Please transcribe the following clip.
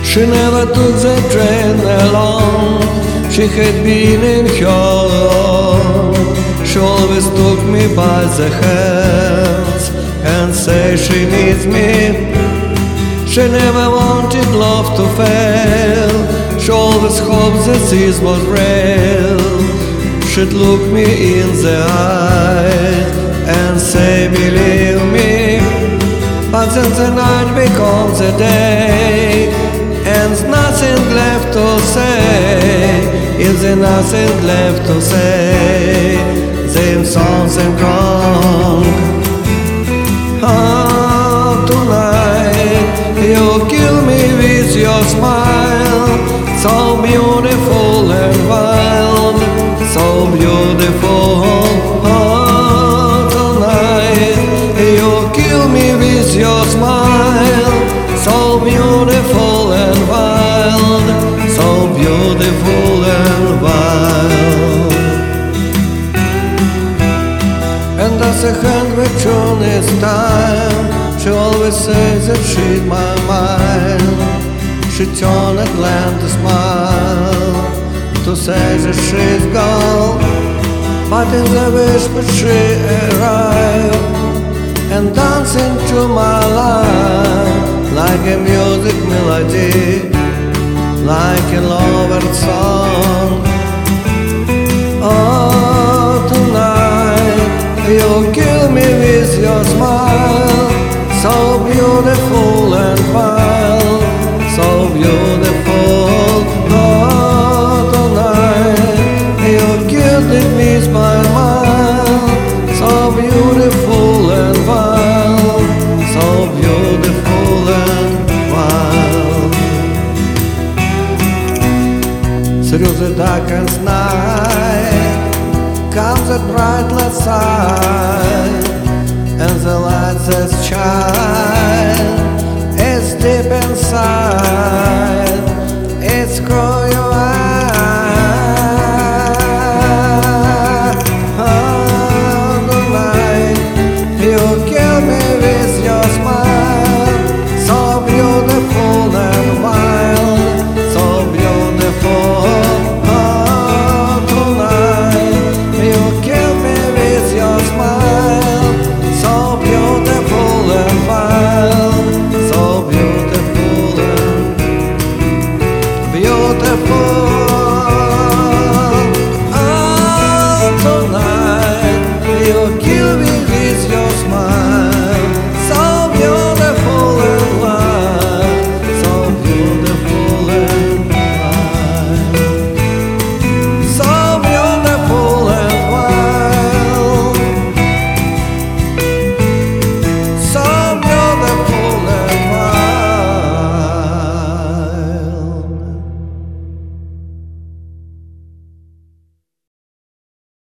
She never took the train alone. She had been in her own. She always took me by the hands and say she needs me. She never wanted love to fail. She always hoped that this was real. She'd look me in the eyes and say, believe me. But then the night becomes the day, and there's nothing left to say. Is there nothing left to say? Then something wrong. Oh, tonight you kill me with your smile, so beautiful and wild, so beautiful. Oh, tonight you kill me with your smile, so beautiful and wild, so beautiful and wild. And as a hand with tune is time, she always says that she's my mind. She turned at land to smile, to say that she's gone. But in the whisper she arrived, and dancing to my life, like a music melody, like a lover's song. Oh, tonight you kill me with your smile, so beautiful and wild, so beautiful. Oh, tonight you killed it with my mind, so beautiful and wild, so beautiful and wild. Through the darkest night comes a bright side, and the light that shine is deep inside.